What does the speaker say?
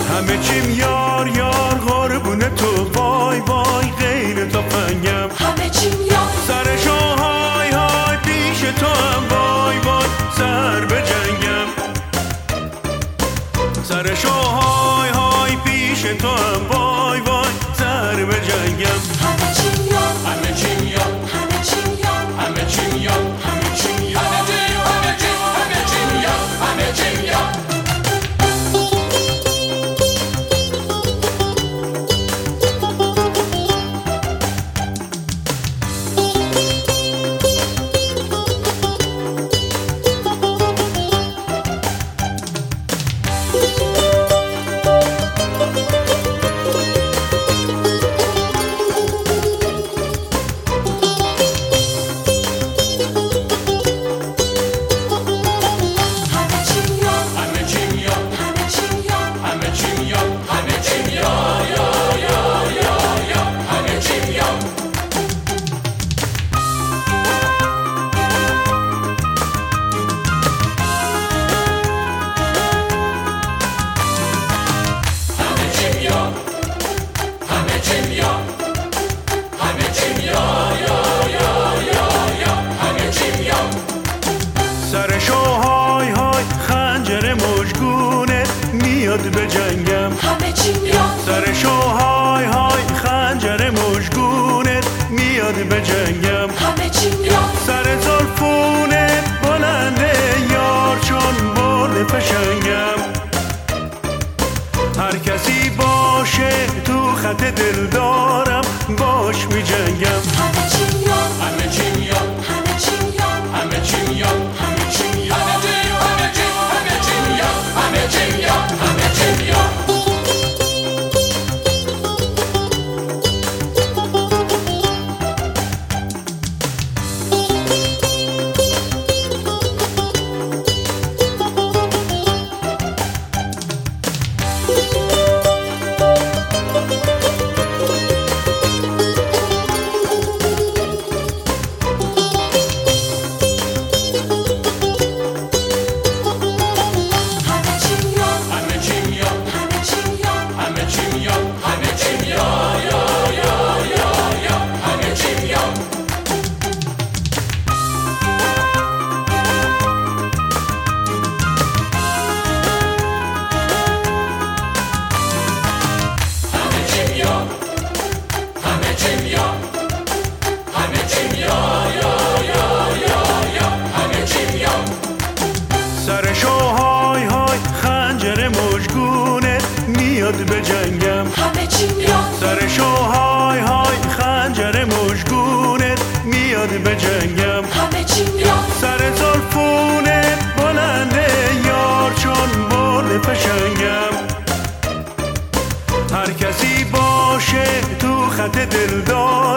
همه چیم یار یار قربون تو، وای وای غیر تفنگم. همه چیم یار سرشو های های پیش تو هم، وای وای سر به جنگم. سرشو های های پیش تو هم، وای وای سر به جنگم. همه چیم یار همه چیم یار همه چیم یار همه چیم یار همه چیم یار همه چیم یار همه چیم یار. سرشو های های خنجر مژگونه میاد به جنگم. همه چیم یار سرشو های های خنجر مژگونه میاد به جنگم. همه چیم یار سر زلفونه بلنده یار چون بال فشنگم. هر کسی باشه تو خط دل دارم باش می جنگم. همه چیم یار همه چیم یار همه چیم یار همه چیم یار همه چیم یار همه چیم یار همه چیم یار همه چیم یار. سرشو های های خنجر مژگونه میاد به جنگم. همه چیم یار سرشو های های خنجر مژگونه میاد به جنگم. همه چیم یار سر زلفونه بلنده یار چون بال فشنگم. هر کسی باشه تو خط دل دارم